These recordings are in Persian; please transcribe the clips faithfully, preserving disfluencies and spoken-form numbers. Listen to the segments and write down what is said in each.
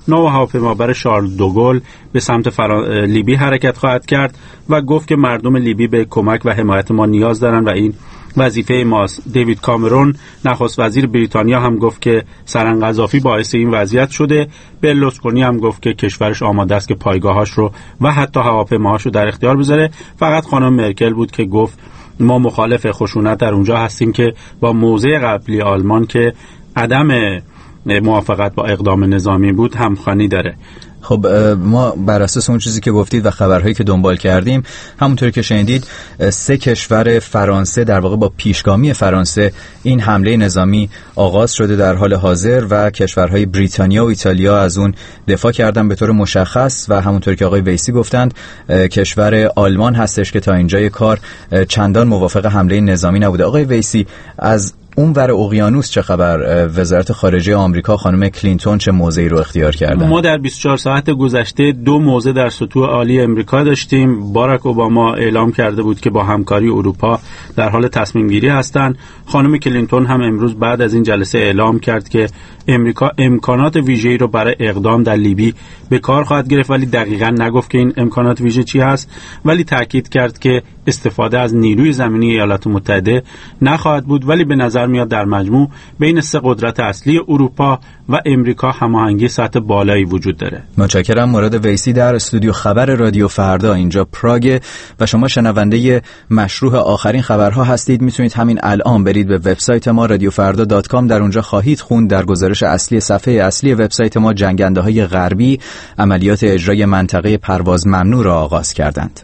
نو هواپیمابر شارل دوگل به سمت فران... لیبی حرکت خواهد کرد و گفت که مردم لیبی به کمک و حمایت ما نیاز دارن و این وظیفه ماست. دیوید کامرون نخست وزیر بریتانیا هم گفت که سرنگ قذافی باعث این وضعیت شده. برلوسکونی هم گفت که کشورش آماده است که پایگاهاش رو و حتی هواپیماهاش رو در اختیار بذاره. فقط خانم مرکل بود که گفت ما مخالف خشونت در اونجا هستیم که با موضع قبلی آلمان که عدم موافقت با اقدام نظامی بود همخوانی داره. خب ما بر اساس اون چیزی که گفتید و خبرهایی که دنبال کردیم، همونطوری که شنیدید سه کشور فرانسه در واقع با پیشگامی فرانسه این حمله نظامی آغاز شده در حال حاضر و کشورهای بریتانیا و ایتالیا از اون دفاع کردن به طور مشخص و همونطوری که آقای ویسی گفتند کشور آلمان هستش که تا اینجای کار چندان موافق حمله نظامی نبوده. آقای ویسی، از اون ور اقیانوس چه خبر؟ وزارت خارجه آمریکا خانم کلینتون چه موضعی رو اختیار کردن؟ ما در بیست و چهار ساعت گذشته دو موضع در سطوح عالی آمریکا داشتیم. باراک اوباما اعلام کرده بود که با همکاری اروپا در حال تصمیم گیری هستند. خانم کلینتون هم امروز بعد از این جلسه اعلام کرد که امریکا امکانات ویژه‌ای رو برای اقدام در لیبی به کار خواهد گرفت، ولی دقیقاً نگفت که این امکانات ویژه چی هست، ولی تاکید کرد که استفاده از نیروی زمینی ایالات متحده نخواهد بود. ولی به نظر میاد در مجموع بین سه قدرت اصلی اروپا و امریکا هماهنگی سطح بالایی وجود داره. متشکرم. مراد ویسی در استودیو خبر رادیو فردا اینجا پراگ و شما شنونده مشروع آخرین خبرها هستید. میتونید همین الان برید به وبسایت ما رادیو فردا دات کام. در اونجا خواهید خوند در گزارش اصلی صفحه اصلی وبسایت ما جنگنده‌های غربی عملیات اجرای منطقه پرواز ممنوع را آغاز کردند.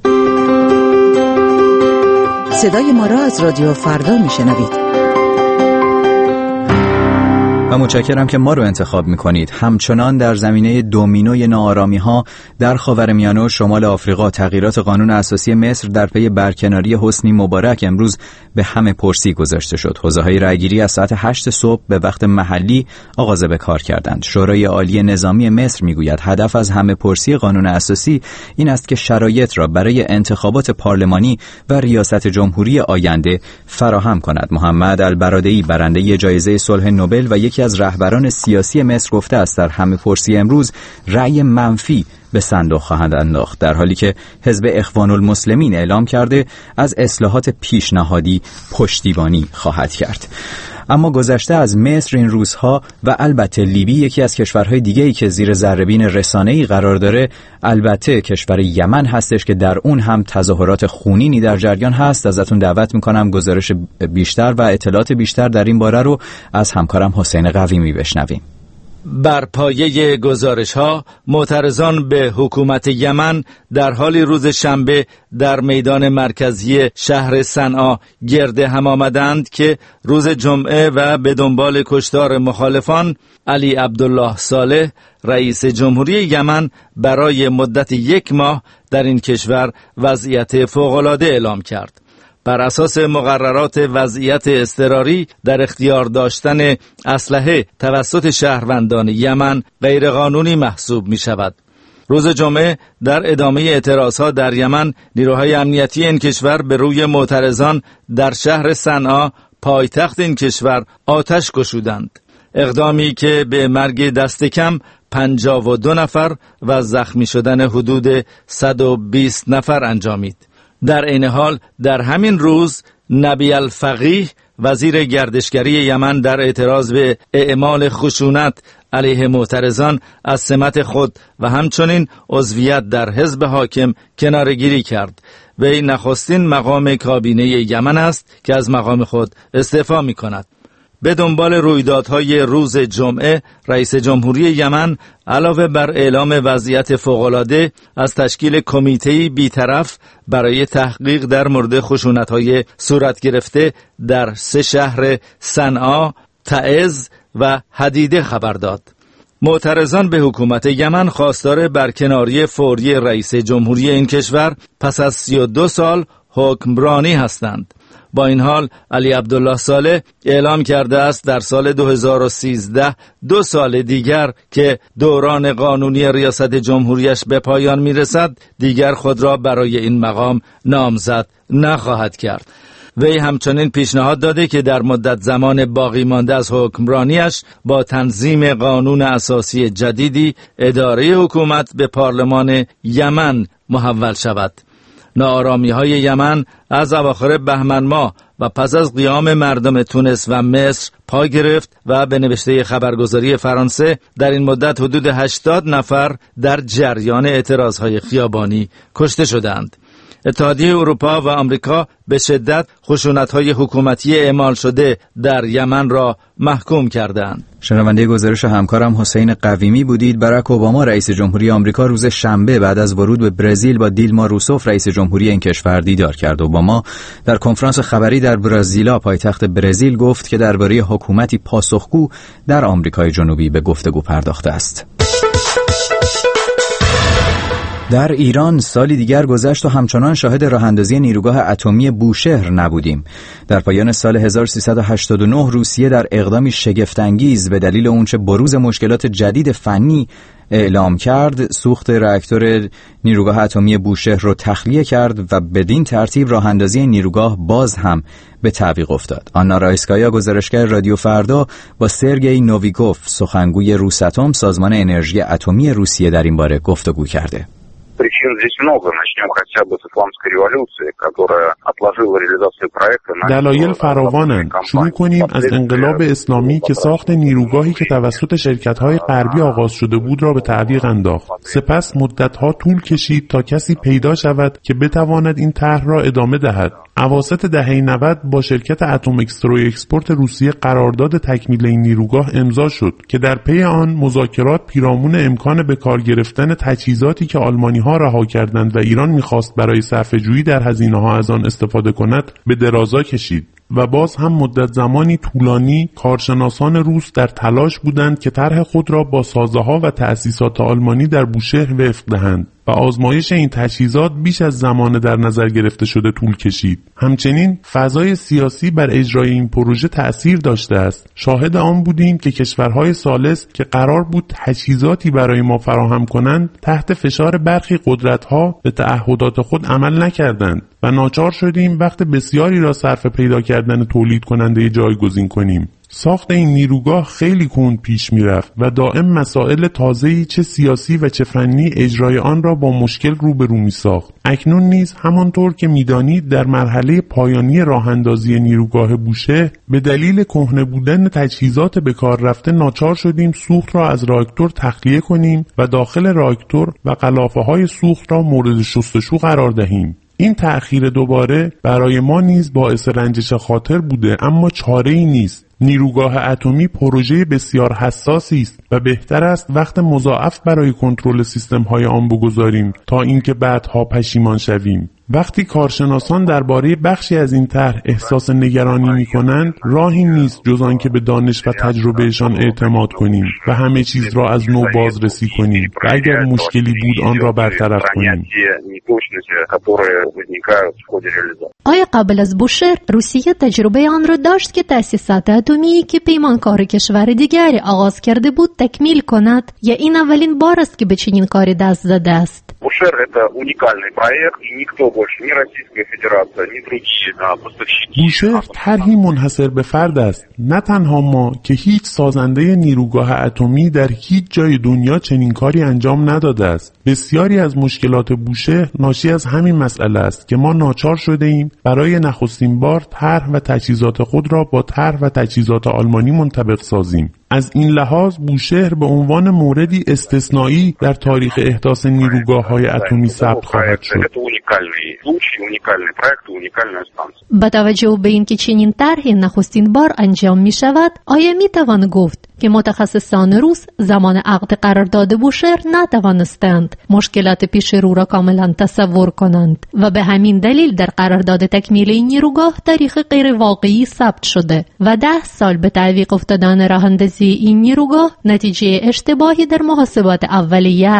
صدای ما را از رادیو فردا میشنوید. و متشکرم که ما رو انتخاب میکنید. همچنان در زمینه دومینوی ناآرامی ها در خاورمیانه و شمال آفریقا، تغییرات قانون اساسی مصر در پی برکناری حسنی مبارک امروز به همه پرسی گذاشته شد. حوزه‌های رأیگیری از ساعت هشت صبح به وقت محلی آغاز به کار کردند. شورای عالی نظامی مصر میگوید هدف از همه پرسی قانون اساسی این است که شرایط را برای انتخابات پارلمانی و ریاست جمهوری آینده فراهم کند. محمد البرادعی برنده جایزه صلح نوبل و یکی از رهبران سیاسی مصر گفته است در همه پرسی امروز رأی منفی به صندوق خواهند انداخت، در حالی که حزب اخوان المسلمین اعلام کرده از اصلاحات پیشنهادی پشتیبانی خواهد کرد. اما گذشته از مصر این روزها و البته لیبی، یکی از کشورهای دیگه‌ای که زیر ذره‌بین رسانه‌ای قرار داره البته کشور یمن هستش که در اون هم تظاهرات خونینی در جریان هست. ازتون دعوت میکنم گزارش بیشتر و اطلاعات بیشتر در این باره رو از همکارم حسین قویمی بشنویم. بر پایه گزارش‌ها معترضان به حکومت یمن در حال روز شنبه در میدان مرکزی شهر صنعا گرد هم آمدند که روز جمعه و به دنبال کشتار مخالفان علی عبدالله صالح رئیس جمهوری یمن برای مدت یک ماه در این کشور وضعیت فوق‌العاده اعلام کرد. بر اساس مقررات وضعیت اضطراری در اختیار داشتن اسلحه توسط شهروندان یمن غیرقانونی محسوب می شود. روز جمعه در ادامه اعتراضها در یمن نیروهای امنیتی این کشور به روی معترضان در شهر صنعا پایتخت این کشور آتش گشودند. اقدامی که به مرگ دست کم پنجاه و دو نفر و زخمی شدن حدود صد و بیست نفر انجامید. در این حال در همین روز نبی الفقیه وزیر گردشگری یمن در اعتراض به اعمال خشونت علیه معترضان از سمت خود و همچنین عضویت در حزب حاکم کناره‌گیری کرد. وی نخستین مقام کابینه یمن است که از مقام خود استعفا می کند. به دنبال رویدادهای روز جمعه رئیس جمهوری یمن علاوه بر اعلام وضعیت فوق‌العاده از تشکیل کمیته‌ای بی‌طرف برای تحقیق در مورد خشونت‌های صورت گرفته در سه شهر صنعا، تعز و حدیده خبر داد. معترضان به حکومت یمن خواستار برکناری فوری رئیس جمهوری این کشور پس از سی و دو سال حکمرانی هستند. با این حال علی عبدالله صالح اعلام کرده است در سال دو هزار و سیزده دو سال دیگر که دوران قانونی ریاست جمهوریش به پایان میرسد دیگر خود را برای این مقام نامزد نخواهد کرد. وی همچنین پیشنهاد داده که در مدت زمان باقی مانده از حکمرانیش با تنظیم قانون اساسی جدیدی اداره حکومت به پارلمان یمن محول شود. ناآرامی‌های یمن از اواخر بهمن ماه و پس از قیام مردم تونس و مصر پا گرفت و به نوشته خبرگزاری فرانسه در این مدت حدود هشتاد نفر در جریان اعتراضهای خیابانی کشته شدند. اتحادیه اروپا و آمریکا به شدت خشونت‌های حکومتی اعمال شده در یمن را محکوم کردند. شنونده گزارش همکارم حسین قویمی بودید. باراک اوباما رئیس جمهوری آمریکا روز شنبه بعد از ورود به برزیل با دیلما روسوف رئیس جمهوری این کشور دیدار کرد. اوباما در کنفرانس خبری در برازیلا پایتخت برزیل گفت که درباره حکومتی پاسخگو در آمریکای جنوبی به گفتگو پرداخته است. در ایران سالی دیگر گذشت و همچنان شاهد راه‌اندازی نیروگاه اتمی بوشهر نبودیم. در پایان سال هزار و سیصد و هشتاد و نه روسیه در اقدامی شگفت‌انگیز به دلیل اونچه بروز مشکلات جدید فنی اعلام کرد، سوخت راکتور نیروگاه اتمی بوشهر رو تخلیه کرد و بدین ترتیب راه‌اندازی نیروگاه باز هم به تعویق افتاد. آنا رایسکایا، گزارشگر رادیو فردا، با سرگئی نوویگوف، سخنگوی روساتوم، سازمان انرژی اتمی روسیه، در این باره گفتگو کرده. Причин здесь много. Начнем хотя бы с исламской революции, которая отложила реализацию проекта. دلایل فراوانند. شروع کنیم از انقلاب اسلامی که ساخت نیروگاهی که توسط شرکت‌های غربی آغاز شده بود را به تعویق انداخت. سپس مدت‌ها طول کشید تا کسی پیدا شود که بتواند این طرح را ادامه دهد. اواسط دهه نود با شرکت اتم اکستروی اکسپورت روسیه قرارداد تکمیل این نیروگاه امضا شد که در پی آن مذاکرات پیرامون امکان به کار گرفتن تجهیزاتی که آلمانی‌ها رها کردند و ایران می‌خواست برای صرفه‌جویی در هزینه‌ها از آن استفاده کند به درازا کشید. و باز هم مدت زمانی طولانی کارشناسان روس در تلاش بودند که طرح خود را با سازه‌ها و تأسیسات آلمانی در بوشهر وفق دهند و آزمایش این تجهیزات بیش از زمان در نظر گرفته شده طول کشید. همچنین فضای سیاسی بر اجرای این پروژه تأثیر داشته است. شاهد آن بودیم که کشورهای ثالث که قرار بود تجهیزاتی برای ما فراهم کنند، تحت فشار برخی قدرت‌ها به تعهدات خود عمل نکردند و ناچار شدیم وقت بسیاری را صرف پیدا کردن تولید کننده جایگزین کنیم. ساخت این نیروگاه خیلی کند پیش می رفت و دائم مسائل تازه‌ای چه سیاسی و چه فنی اجرای آن را با مشکل روبرو می ساخت. اکنون نیز همانطور که می دانید در مرحله پایانی راه اندازی نیروگاه بوشهر به دلیل کهنه بودن تجهیزات به کار رفته ناچار شدیم سوخت را از راکتور تخلیه کنیم و داخل راکتور و غلافه های سوخت را مورد شستشو قرار دهیم. این تأخیر دوباره برای ما نیز باعث رنجش خاطر بوده، اما چاره‌ای نیست. نیروگاه اتمی پروژه بسیار حساسی است و بهتر است وقت مضاعف برای کنترل سیستم‌های آن بگذاریم تا اینکه بعدها پشیمان شویم. وقتی کارشناسان درباره بخشی از این طرح احساس نگرانی می‌کنند، راهی نیست جز آنکه به دانش و تجربهشان اعتماد کنیم و همه چیز را از نو بازرسی کنیم و اگر مشکلی بود آن را برطرف کنیم. آیا قبل از بوشهر روسیه تجربه آن را داشت که تأسیسات اتمی که پیمانکار کشور دیگری آغاز کرده بود تکمیل کند، یا این اولین بار است که به چنین کاری دست زده است؟ Бушер – это уникальный проект, и никто больше, ни Российская Федерация, ни другие поставщики. بوشهر طرحی منحصر به فرد است. نه تنها ما که هیچ سازنده نیروگاه اتمی در هیچ جای دنیا چنین کاری انجام نداده است. بسیاری از مشکلات بوشهر ناشی از همین مسئله است که ما ناچار شده ایم برای نخستین بار طرح و تجهیزات خود را با طرح و تجهیزات آلمانی منطبق سازیم. از این لحاظ بوشهر به عنوان موردی استثنایی در تاریخ احداث نیروگاه‌های اتمی ثبت خواهد شد. با توجه به اینکه چنین طرحی نخستین بار انجام می شود، آیا می توان گفت که متخصصان روس زمان عقد قرارداد بوشهر نتوانستند مشکلات پیش رو را کاملا تصور کنند و به همین دلیل در قرارداد تکمیل این نیروگاه تاریخ غیر واقعی ثبت شده و ده سال به تعویق افتادن راه اندازی این نیروگاه نتیجه اشتباهی در محاسبات اولیه است؟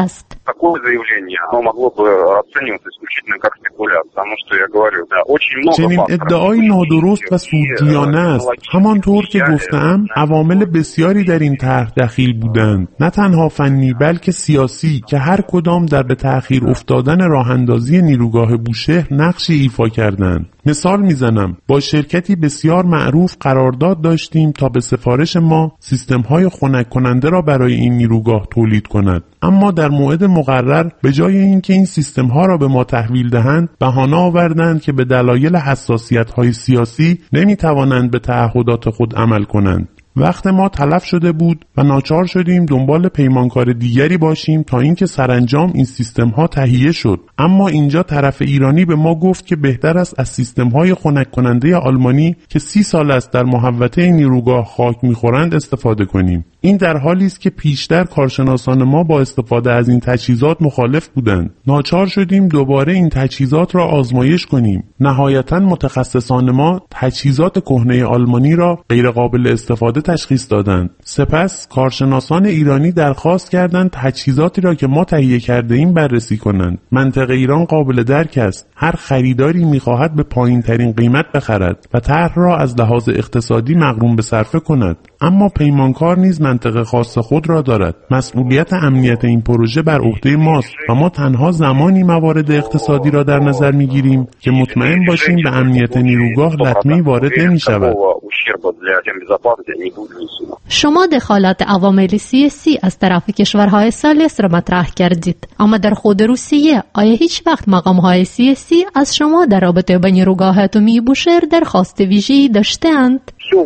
такое заявление, оно могло бы расцениваться исключительно как спекуляция, потому что я говорю, да, очень много چنین ادعای نادرست و سودجویانه است. همانطور که گفتم عوامل بسیاری در این طرح دخیل بودند، نه تنها فنی بلکه سیاسی که هر کدام در به تأخیر افتادن راه اندازی نیروگاه بوشهر نقشی ایفا کردند. مثال میزنم، با شرکتی بسیار معروف قرارداد داشتیم تا به سفارش ما سیستم‌های خنک کننده را برای این نیروگاه تولید کند، اما در موعد مقرر به جای اینکه این سیستم‌ها را به ما تحویل دهند بهانه آوردند که به دلایل حساسیت‌های سیاسی نمی‌توانند به تعهدات خود عمل کنند. وقت ما تلف شده بود و ناچار شدیم دنبال پیمانکار دیگری باشیم تا اینکه سرانجام این سیستم ها تهیه شد. اما اینجا طرف ایرانی به ما گفت که بهتر است از سیستم های خنک کننده آلمانی که سی سال است در محوطه نیروگاه خاک میخورند استفاده کنیم. این در حالی است که پیشتر کارشناسان ما با استفاده از این تجهیزات مخالف بودند. ناچار شدیم دوباره این تجهیزات را آزمایش کنیم. نهایتاً متخصصان ما تجهیزات کهنه آلمانی را غیر قابل استفاده تشخیص دادند. سپس کارشناسان ایرانی درخواست کردند تجهیزاتی را که ما تهیه کرده ایم بررسی کنند. منطق ایران قابل درک است. هر خریداری می‌خواهد به پایین‌ترین قیمت بخرد و طرح را از لحاظ اقتصادی مغروم به صرفه کند. اما پیمانکار نیز منطق خاص خود را دارد. مسئولیت امنیت این پروژه بر عهده ماست و ما تنها زمانی موارد اقتصادی را در نظر می‌گیریم که مطمئن باشیم به امنیت نیروگاه لطمه‌ای وارد نمی‌شود. شما دخالت عوامل سیاسی از طرف کشورهای ثالث را مطرح کردید، اما در خود روسیه آیا هیچ وقت مقام‌های سیاسی از شما در رابطه با نیروگاه اتمی بوشهر درخواست ویژه‌ای داشته‌اند؟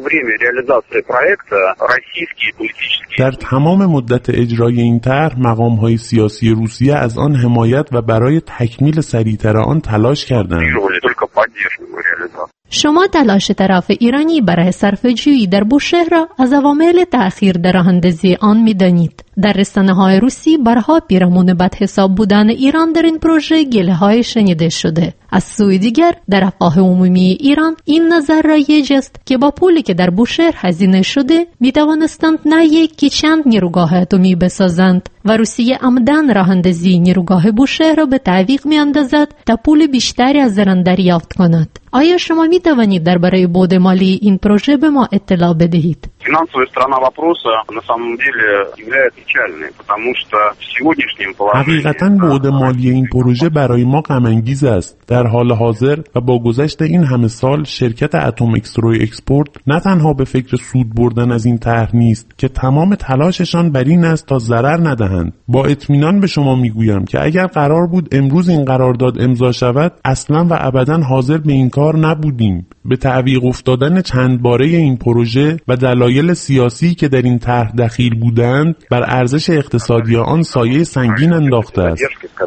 در تمام مدت اجرای این طرح مقام‌های سیاسی روسیه از آن حمایت و برای تکمیل سریعتر آن تلاش کردند. شما تلاش طرف ایرانی برای صرفه‌جویی در بوشهر را از عوامل تأخیر در راه‌اندازی آن می‌دانید. در رسانه‌های روسی بارها پیرامون بدحساب بودن ایران در این پروژه گله‌های شنیده شده. از سوی دیگر در افواه عمومی ایران این نظر رایج است که با پولی که در بوشهر هزینه شده می‌توانستند نه یک که چند نیروگاه اتمی بسازند و روسیه عمدن راه‌اندازی نیروگاه بوشهر را به تعویق می‌اندازد تا پول بیشتری از آن دریافت کند. آیا شما می‌توانید درباره بعد مالی این پروژه به ما اطلاع بدهید؟ Финансовая сторона вопроса на самом деле является печальной, потому что в сегодняшнем положении حقیقتاً بعد مالی این پروژه برای ما غم انگیز است. در حال حاضر و با گذشت این همه سال شرکت اتم اکستروی اکسپورت نه تنها به فکر سود بردن از این طرح نیست که تمام تلاششان بر این است تا ضرر ندهند. با اطمینان به شما میگویم که اگر قرار بود امروز این قرارداد امضا شود اصلاً و ابداً حاضر به این کار نبودیم. به تعویق افتادن چند باره این پروژه و دلایل سیاسی که در این طرح دخیل بودند بر ارزش اقتصادی آن سایه سنگین انداخته است.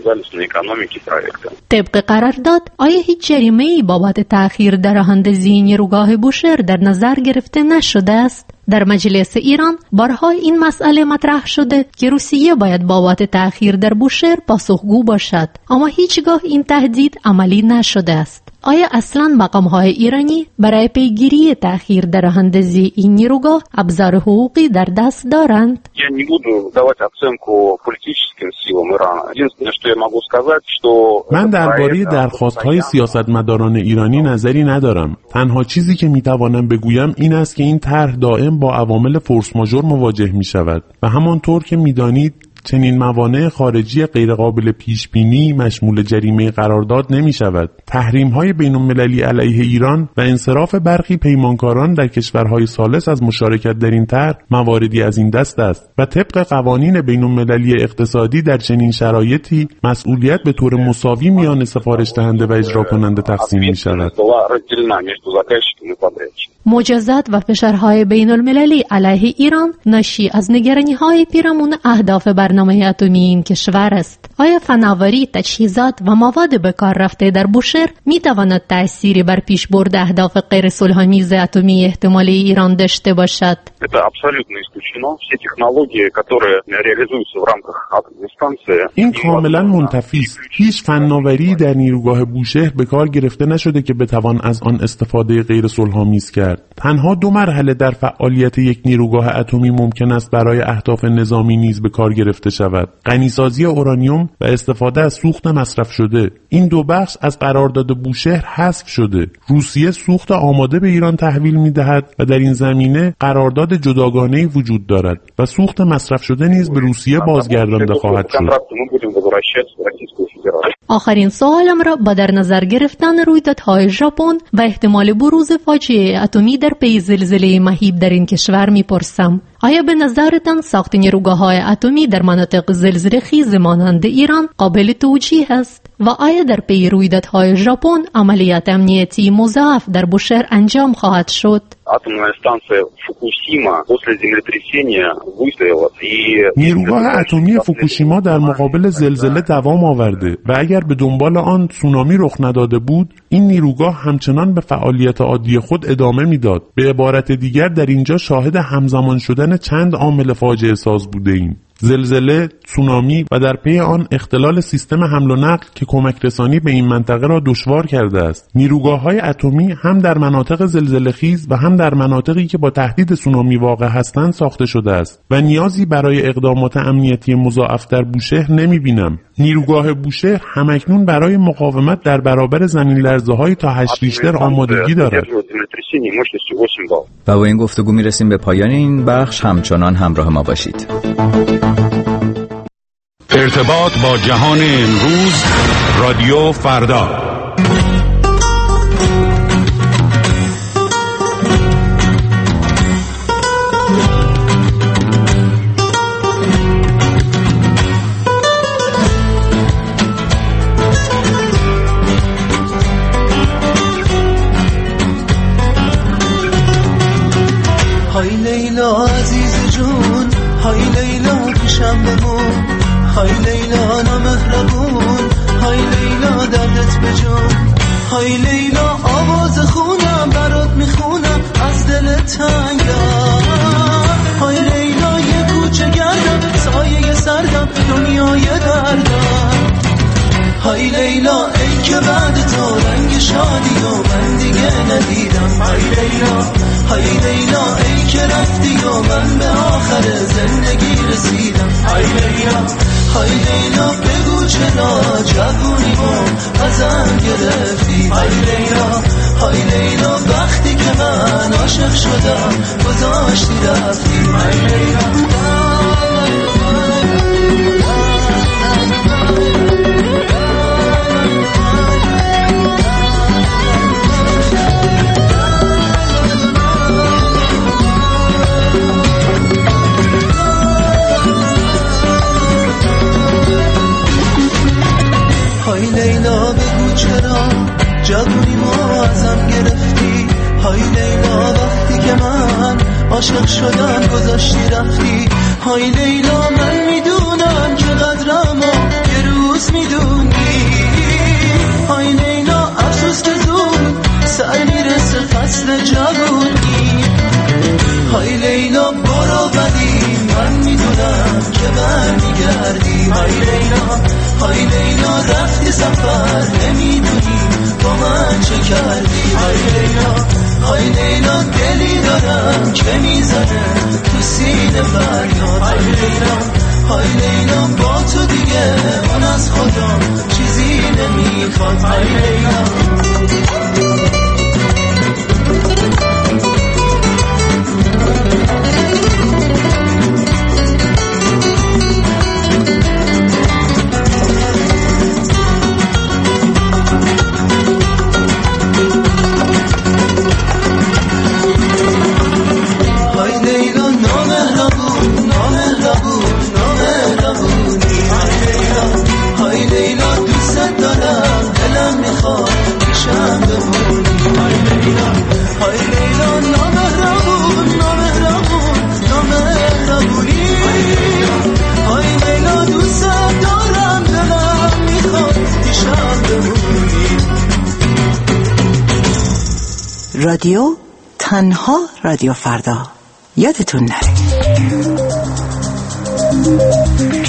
طبق قرارداد آیا هیچ جریمه‌ای بابت تأخیر در راه‌اندازی نیروگاه بوشهر در نظر گرفته نشده است؟ در مجلس ایران بارها این مسئله مطرح شده که روسیه باید بابت تأخیر در بوشهر پاسخگو باشد، اما هیچگاه این تهدید عملی نشده است. آیا اصلاً مقام‌های ایرانی برای پیگیری تأخیر در راه‌اندازی این نیروگاه ابزار حقوقی در دست دارند؟ Я не буду давать оценку политическим силам Ирана. Единственное, что я могу сказать, что من درباره درخواست‌های سیاستمداران ایرانی نظری ندارم. تنها چیزی که می‌توانم بگویم این است که این طرح دائم با عوامل فورس ماژور مواجه می‌شود و همانطور که می‌دانید چنین موانع خارجی غیرقابل پیش بینی مشمول جریمه قرارداد نمی شود. تحریم های بین المللی علیه ایران و انصراف برخی پیمانکاران در کشورهای ثالث از مشارکت در این طرح مواردی از این دست است و طبق قوانین بین المللی اقتصادی در چنین شرایطی مسئولیت به طور مساوی میان سفارش دهنده و اجرا کننده تقسیم می شود. مجازات و فشارهای بین المللی علیه ایران ناشی از نگرانی‌های پیرامون اهداف برنامه اتمی این کشور است. آیا فناوری، تجهیزات و مواد به کار رفته در بوشهر می تواند تأثیری بر پیشبرد اهداف غیر صلح‌آمیز اتمی احتمالی ایران داشته باشد؟ این کاملا منتفی است. هیچ فناوری در نیروگاه بوشهر به کار گرفته نشده که بتوان از آن استفاده غیر صلح‌آمیز کرد. کرد. تنها دو مرحله در فعالیت یک نیروگاه اتمی ممکن است برای اهداف نظامی نیز به کار گرفته شود: غنیسازی اورانیوم و استفاده از سوخت مصرف شده. این دو بخش از قرارداد بوشهر حذف شده. روسیه سوخت آماده به ایران تحویل می‌دهد و در این زمینه قرارداد جداگانه‌ای وجود دارد و سوخت مصرف شده نیز به روسیه بازگردانده خواهد شد. آخرین سوالم را با در نظر گرفتن رویدادهای ژاپن و احتمال بروز فاجعه اتمی در پی زلزله مهیب در این کشور میپرسم: آیا به نظرتان ساخت نیروگاه‌های اتمی در مناطق زلزله خیز مانند ایران قابل توجیه است؟ و آیا در پی رویدادهای ژاپن عملیات امنیتی مضاعف در بوشهر انجام خواهد شد؟ نیروگاه اتمی فوکوشیما در مقابل زلزله دوام آورده و اگر به دنبال آن تسونامی رخ نداده بود، این نیروگاه همچنان به فعالیت عادی خود ادامه میداد. به عبارت دیگر در اینجا شاهد همزمان شدن چند عامل فاجعه ساز بوده ایم: زلزله، تسونامی و در پی آن اختلال سیستم حمل و نقل که کمک رسانی به این منطقه را دشوار کرده است. نیروگاه‌های اتمی هم در مناطق زلزله خیز و هم در مناطقی که با تهدید تسونامی واقع هستند ساخته شده است و نیازی برای اقدامات امنیتی مضاعف در بوشهر نمی‌بینم. نیروگاه بوشهر همکنون برای مقاومت در برابر زمین لرزه‌های تا هشت ریشتر آمادگی دارد. و با این گفتگو میرسیم به پایان این بخش. همچنان همراه ما باشید. ارتباط با جهان امروز، رادیو فردا. های لیلا عزیز جون، های لیلا پیشم بمون، های لیلا نامهربون، های لیلا دردت بجون، های لیلا آواز خونم برات میخونم از دل تنگم، های لیلا یه کوچه گردم سایه سردم دنیای دردم، های لیلا ای که بعد تو رنگ شادی و من دیگه ندیدم، های لیلا های لیلا ای که رفتی و من به آخر زندگی رسیدم، های لیلا های لیلا بگو چرا جوونیمو ازم گرفتی، های لیلا های لیلا وقتی که من عاشق شدم گذاشتی رفتی، های لیلا. های لیلا بگو چرا جوونیمو ازم گرفتی، های لیلا وقتی که من عاشق شدم گذاشتی رفتی، های لیلا من میدونم که قدرمو یه روز میدونی، های لیلا افسوس که زود سر میرسه فصل جوونی، های لیلا برو ولی من میدونم که برمیگردی، های لیلا های لیلا رفتی سفر نمیدونی با من چه کردی، های لیلا های لیلا دلی دارم که میزنه تو سینه فریاد، های لیلا های لیلا با تو دیگه من از خودم چیزی نمیخواد، های لیلا. رادیو تنها رادیو فردا، یادتون نره.